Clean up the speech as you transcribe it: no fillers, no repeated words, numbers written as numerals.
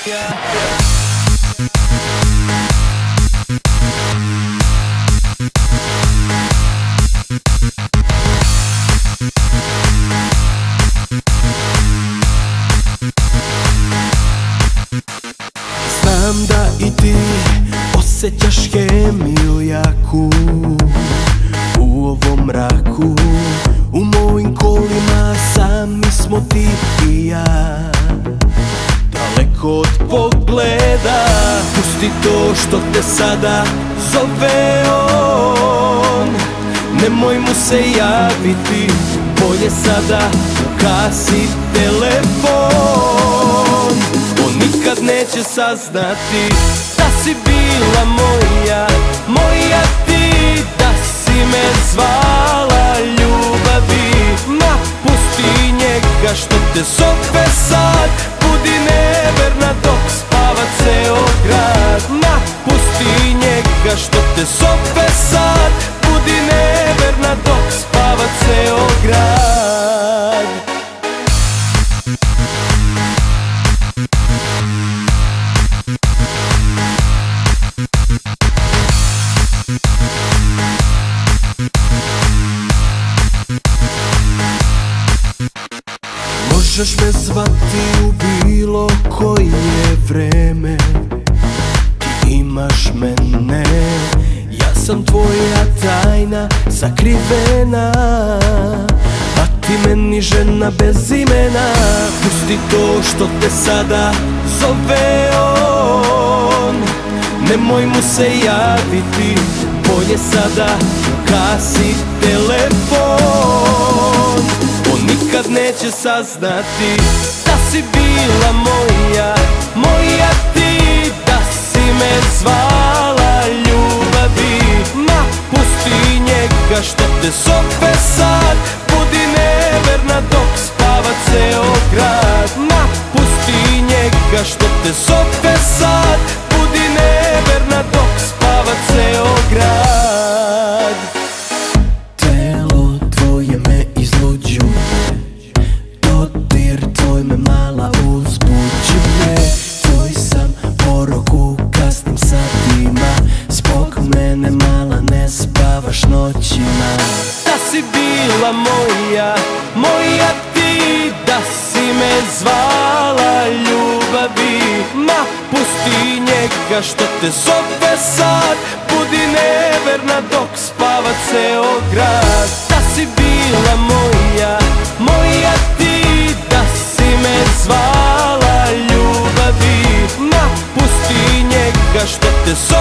Znam da i ti osjećaš hemiju jaku u ovom mraku. U mojim kolima sami smo ti i ja, daleko od pogleda. Pusti to što te sada zove on, nemoj mu se javiti, bolje sada ugasi telefon. On nikad neće saznati da si bila moja, moja ti, da si me zvala ljubavi. Ma pusti njega što te zove sad, budi neverna dok spava ceo grad. Ma pusti njega što te zove sad, budi neverna dok spava ceo grad. Možeš me zvati u bilo koje vreme, ti imaš mene, ja sam tvoja tajna sakrivena, a ti meni žena bez imena. Pusti to što te sada zove on, nemoj mu se javiti, bolje sada ugasi telefon. On nikad neće saznati da si bila moja, moja ti, da si me zvala ljubavi. Ma pusti njega što te zove sad, budi neverna dok spava ceo grad. Ma pusti njega što te zove sad, budi neverna dok spava ceo grad. Telo tvoje me izluđuje, dodir tvoj me mala uzbuđuje. Tvoj sam porok u kasnim satima, zbog mene mala ne spavaš noćima. Da si bila moja, moja ti, da si me zvala ljubavi. Ma pusti njega što te zove sad, budi neverna dok spava ceo grad. Da si bila moja, moja ti, da si me zvala ljubavi. Ma pusti njega što te zove